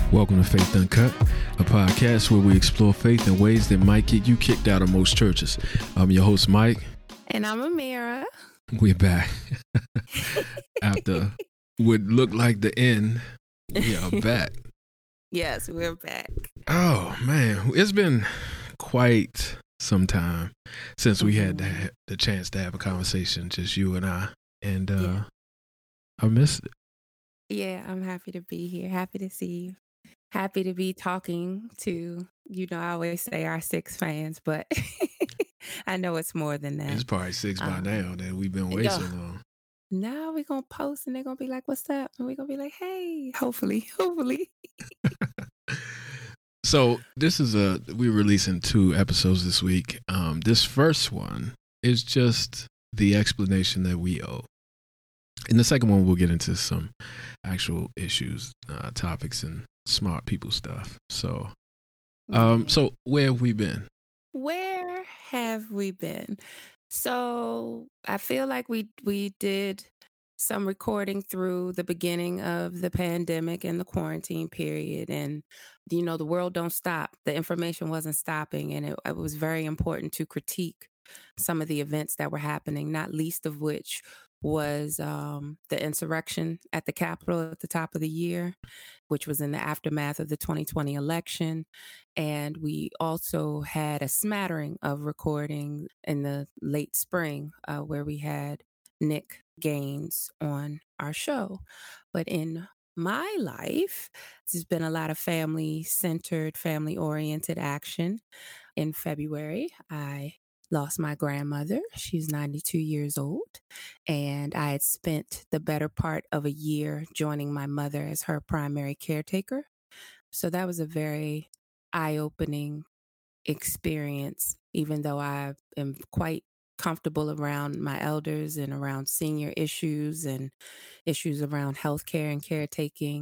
Welcome to Faith Uncut, a podcast where we explore faith in ways that might get you kicked out of most churches. I'm your host, Mike. And I'm Amira. We're back. After what looked like the end, we are back. Yes, we're back. Oh, man. It's been quite some time since we had the chance to have a conversation, just you and I. And I missed it. Yeah, I'm happy to be here. Happy to see you. Happy to be talking to, I always say our 6 fans, but I know it's more than that. It's probably 6 by now that we've been waiting so long. Now we're going to post and they're going to be like, what's up? And we're going to be like, hey, hopefully. So we're releasing 2 episodes this week. This first one is just the explanation that we owe. In the second one, we'll get into some actual issues, topics, and smart people stuff. So, so where have we been? Where have we been? So I feel like we did some recording through the beginning of the pandemic and the quarantine period. And, the world don't stop. The information wasn't stopping. And it was very important to critique some of the events that were happening, not least of which was the insurrection at the Capitol at the top of the year, which was in the aftermath of the 2020 election. And we also had a smattering of recording in the late spring where we had Nick Gaines on our show. But in my life, there's been a lot of family-centered, family-oriented action. In February, I lost my grandmother. She's 92 years old. And I had spent the better part of a year joining my mother as her primary caretaker. So that was a very eye-opening experience, even though I am quite comfortable around my elders and around senior issues and issues around healthcare and caretaking.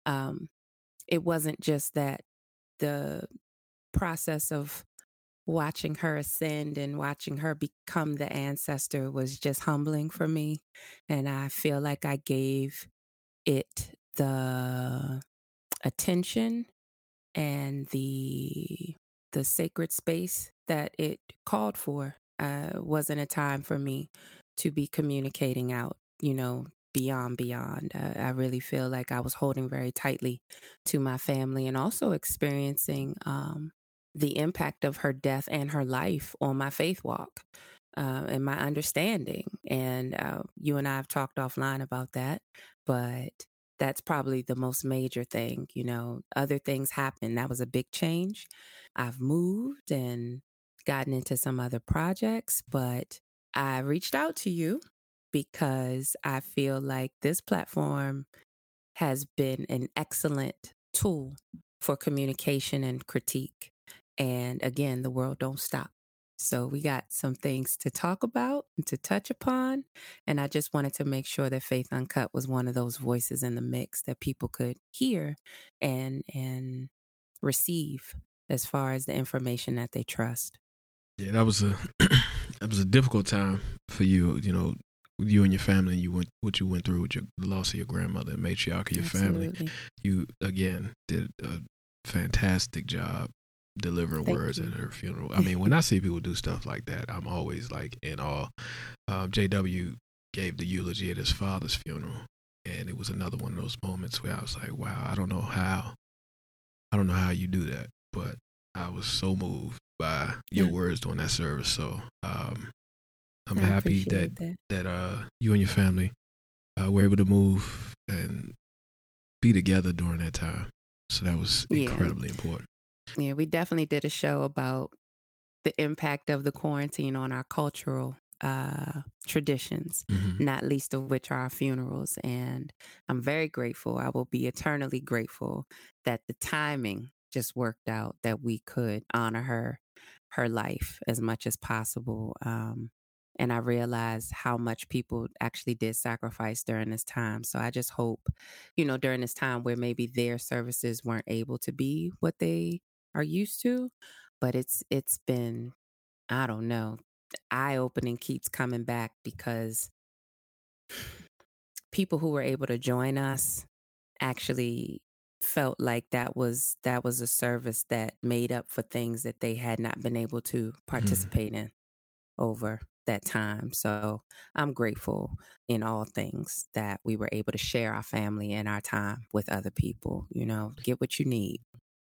It wasn't just that the process of watching her ascend and watching her become the ancestor was just humbling for me. And I feel like I gave it the attention and the sacred space that it called for. Wasn't a time for me to be communicating out, beyond. I really feel like I was holding very tightly to my family and also experiencing the impact of her death and her life on my faith walk and my understanding. And you and I have talked offline about that, but that's probably the most major thing. Other things happen. That was a big change. I've moved and gotten into some other projects, but I reached out to you because I feel like this platform has been an excellent tool for communication and critique. And again, the world don't stop. So we got some things to talk about and to touch upon. And I just wanted to make sure that Faith Uncut was one of those voices in the mix that people could hear and receive as far as the information that they trust. Yeah, that was a difficult time for you, you and your family, what you went through with the loss of your grandmother and matriarch of your family. You, again, did a fantastic job delivering words at her funeral. I mean, when I see people do stuff like that, I'm always like in awe. JW gave the eulogy at his father's funeral, and it was another one of those moments where I was like, wow, I don't know how you do that, but I was so moved by your words during that service. So I'm happy that you and your family were able to move and be together during that time. So that was incredibly important. Yeah, we definitely did a show about the impact of the quarantine on our cultural traditions, not least of which are our funerals. And I'm very grateful. I will be eternally grateful that the timing just worked out, that we could honor her life as much as possible. And I realized how much people actually did sacrifice during this time. So I just hope, during this time where maybe their services weren't able to be what they are used to, but it's been, I don't know, eye-opening, keeps coming back because people who were able to join us actually felt like that was a service that made up for things that they had not been able to participate in over that time. So I'm grateful in all things that we were able to share our family and our time with other people. Get what you need.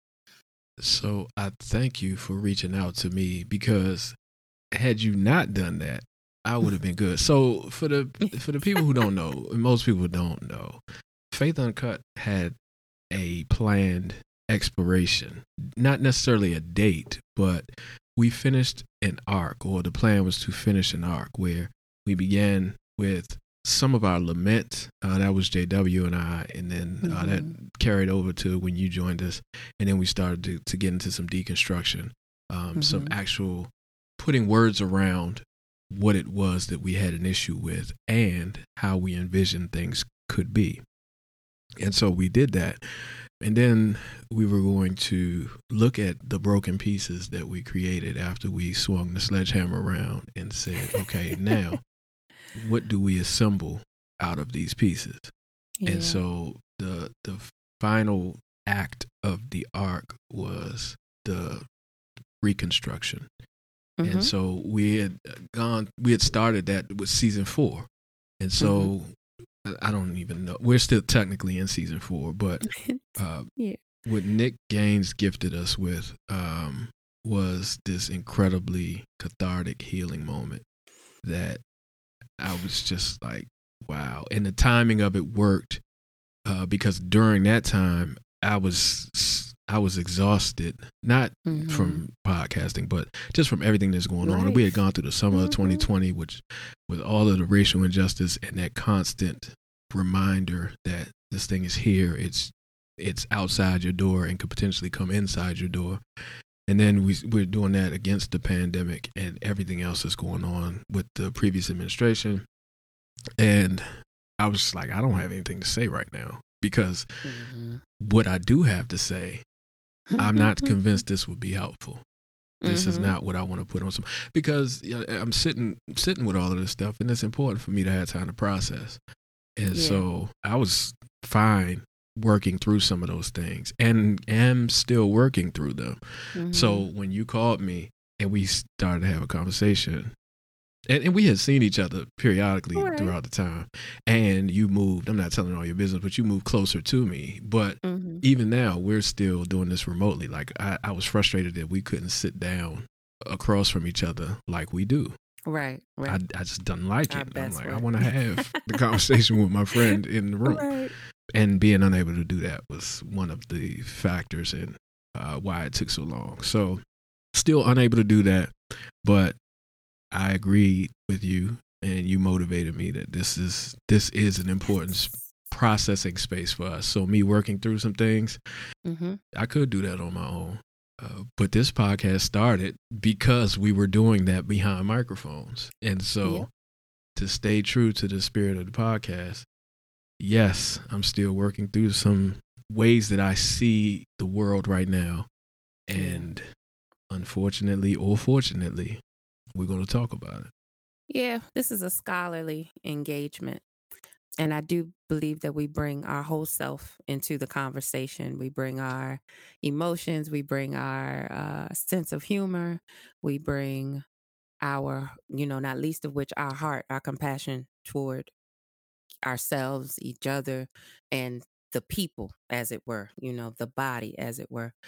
So I thank you for reaching out to me, because had you not done that, I would have been good. So for the people who don't know, and most people don't know, Faith Uncut had a planned expiration, not necessarily a date, but we finished an arc, or the plan was to finish an arc where we began with some of our lament. That was JW and I, and then that carried over to when you joined us, and then we started to get into some deconstruction, some actual putting words around what it was that we had an issue with and how we envisioned things could be. And so we did that. And then we were going to look at the broken pieces that we created after we swung the sledgehammer around and said, okay, now what do we assemble out of these pieces? Yeah. And so the final act of the arc was the reconstruction. And so we had started that with season 4. And so I don't even know. We're still technically in season 4, but what Nick Gaines gifted us with was this incredibly cathartic healing moment that I was just like, wow. And the timing of it worked because during that time I was exhausted, not from podcasting, but just from everything that's going on. And we had gone through the summer of 2020, which with all of the racial injustice and that constant reminder that this thing is here, it's outside your door and could potentially come inside your door. And then we're doing that against the pandemic and everything else that's going on with the previous administration. And I was just like, I don't have anything to say right now, because what I do have to say, I'm not convinced this would be helpful. This is not what I want to put on some, because I'm sitting with all of this stuff, and it's important for me to have time to process. And so I was fine working through some of those things, and am still working through them. So when you called me and we started to have a conversation, and we had seen each other periodically throughout the time, and you moved, I'm not telling all your business, but you moved closer to me. But even now, we're still doing this remotely. Like I was frustrated that we couldn't sit down across from each other like we do. Right. I just don't like it. I'm like, I want to have the conversation with my friend in the room. And being unable to do that was one of the factors in why it took so long. So still unable to do that, but I agreed with you, and you motivated me that this is an important processing space for us. So me working through some things, I could do that on my own. But this podcast started because we were doing that behind microphones. And so to stay true to the spirit of the podcast, yes, I'm still working through some ways that I see the world right now. And unfortunately or fortunately, we're going to talk about it. Yeah, this is a scholarly engagement. And I do believe that we bring our whole self into the conversation. We bring our emotions. We bring our sense of humor. We bring our, not least of which our heart, our compassion toward ourselves, each other, and the people, as it were, the body, as it were.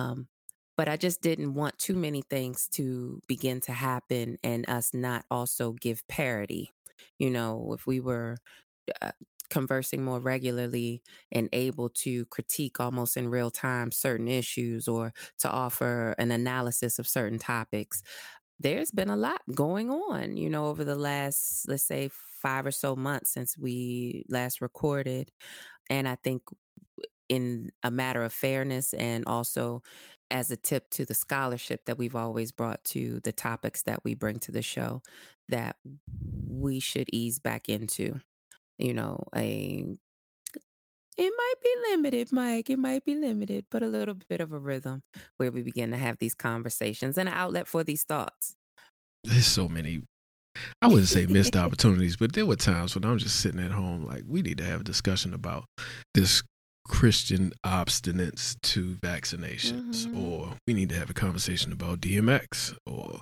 But I just didn't want too many things to begin to happen and us not also give parity. If we were conversing more regularly and able to critique almost in real time certain issues or to offer an analysis of certain topics, there's been a lot going on, over the last, let's say, 5 or so months since we last recorded. And I think in a matter of fairness and also as a tip to the scholarship that we've always brought to the topics that we bring to the show, that we should ease back into, it might be limited, Mike. It might be limited, but a little bit of a rhythm where we begin to have these conversations and an outlet for these thoughts. There's so many, I wouldn't say missed opportunities, but there were times when I'm just sitting at home like, we need to have a discussion about this Christian obstinance to vaccinations, or we need to have a conversation about DMX, or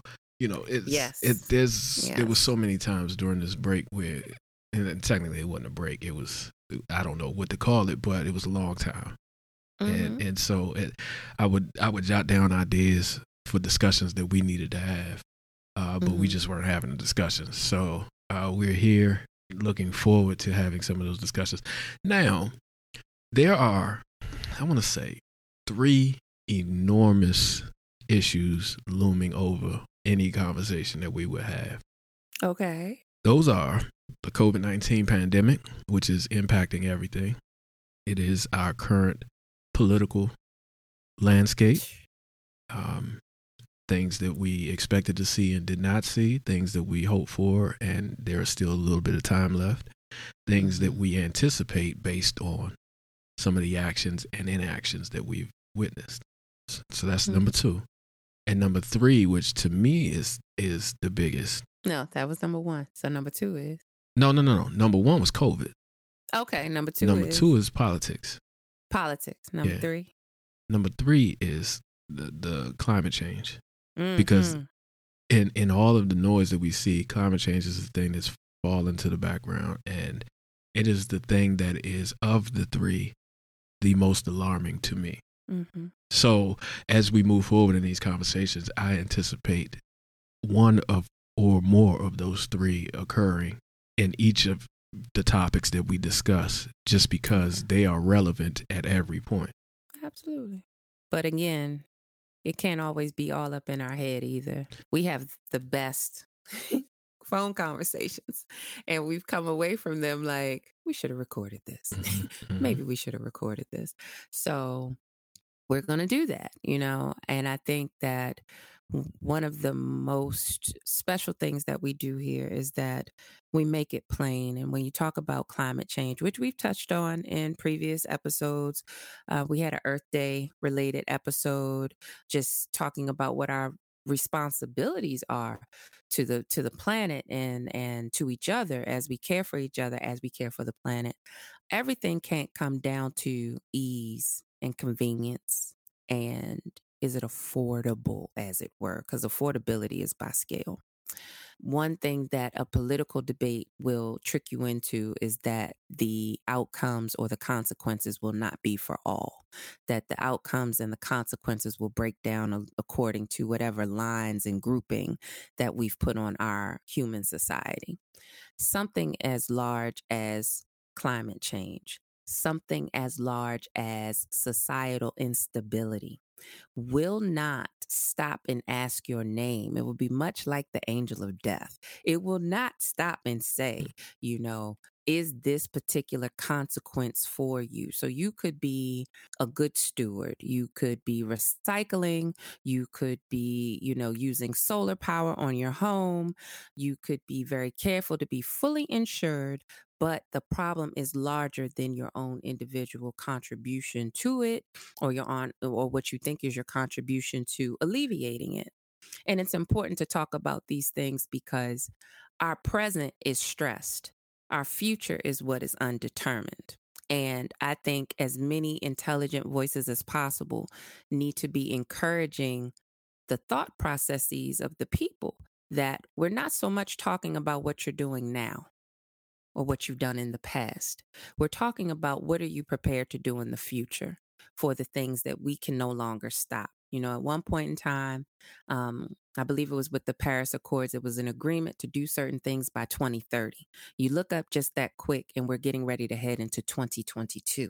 there was so many times during this break where, and technically it wasn't a break, it was, I don't know what to call it, but it was a long time. And so I would jot down ideas for discussions that we needed to have, but we just weren't having the discussions. So we're here looking forward to having some of those discussions. Now, there are, I want to say, 3 enormous issues looming over any conversation that we would have. Okay. Those are the COVID-19 pandemic, which is impacting everything. It is our current political landscape. Things that we expected to see and did not see, things that we hoped for, and there is still a little bit of time left, things that we anticipate based on some of the actions and inactions that we've witnessed. So that's number 2. And number 3, which to me is the biggest. No, that was number 1. So number 2 is? No. Number 1 was COVID. Okay, number 2 Number 2 is politics. Politics. Number 3? Number 3 is the climate change. Because in all of the noise that we see, climate change is the thing that's fallen to the background, and it is the thing that is, of the 3, the most alarming to me. So as we move forward in these conversations, I anticipate one of or more of those 3 occurring in each of the topics that we discuss, just because they are relevant at every point. Absolutely. But again, it can't always be all up in our head either. We have the best phone conversations, and we've come away from them like, we should have recorded this. Maybe we should have recorded this. So we're going to do that, and I think that one of the most special things that we do here is that we make it plain. And when you talk about climate change, which we've touched on in previous episodes, we had an Earth Day related episode just talking about what our responsibilities are to the planet and to each other as we care for each other, as we care for the planet. Everything can't come down to ease and convenience, and is it affordable, as it were? Because affordability is by scale. One thing that a political debate will trick you into is that the outcomes or the consequences will not be for all, that the outcomes and the consequences will break down according to whatever lines and grouping that we've put on our human society. Something as large as climate change, something as large as societal instability will not stop and ask your name. It will be much like the angel of death. It will not stop and say, is this particular consequence for you? So you could be a good steward. You could be recycling. You could be, using solar power on your home. You could be very careful to be fully insured, but the problem is larger than your own individual contribution to it, or or what you think is your contribution to alleviating it. And it's important to talk about these things because our present is stressed. Our future is what is undetermined. And I think as many intelligent voices as possible need to be encouraging the thought processes of the people, that we're not so much talking about what you're doing now or what you've done in the past. We're talking about what are you prepared to do in the future for the things that we can no longer stop. At one point in time, I believe it was with the Paris Accords, it was an agreement to do certain things by 2030. You look up just that quick and we're getting ready to head into 2022.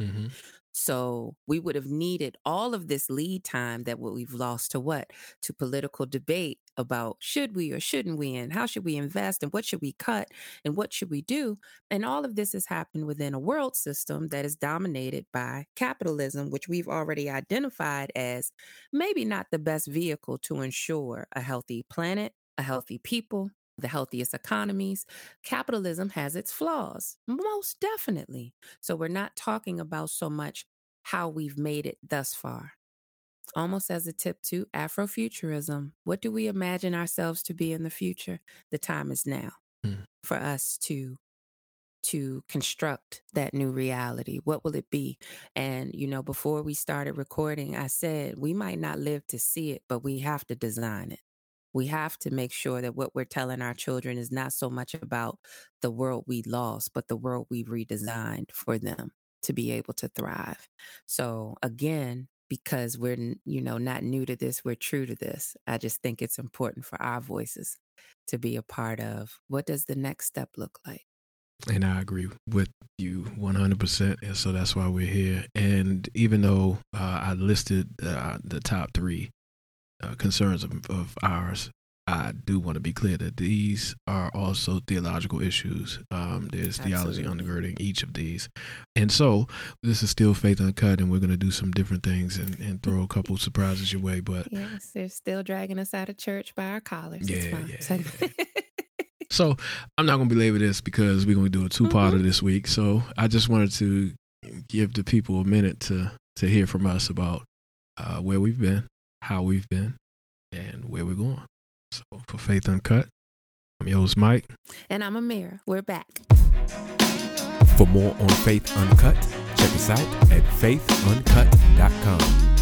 So we would have needed all of this lead time that we've lost to political debate about should we or shouldn't we, and how should we invest, and what should we cut, and what should we do. And all of this has happened within a world system that is dominated by capitalism, which we've already identified as maybe not the best vehicle to ensure a healthy planet, a healthy people, the healthiest economies. Capitalism has its flaws, most definitely. So we're not talking about so much how we've made it thus far. Almost as a tip to Afrofuturism, what do we imagine ourselves to be in the future? The time is now for us to to construct that new reality? What will it be? And, before we started recording, I said we might not live to see it, but we have to design it. We have to make sure that what we're telling our children is not so much about the world we lost, but the world we redesigned for them to be able to thrive. So again, because we're, not new to this, we're true to this. I just think it's important for our voices to be a part of what does the next step look like. And I agree with you 100%. And so that's why we're here. And even though I listed the top 3 concerns of ours, I do want to be clear that these are also theological issues. There's theology undergirding each of these. And so this is still Faith Uncut, and we're going to do some different things and throw a couple surprises your way. But yes, they're still dragging us out of church by our collars. Yeah. So I'm not going to belabor this because we're going to do a 2-parter this week. So I just wanted to give the people a minute to hear from us about where we've been, how we've been, and where we're going. So for Faith Uncut, I'm your host, Mike. And I'm Amira. We're back. For more on Faith Uncut, check us out at faithuncut.com.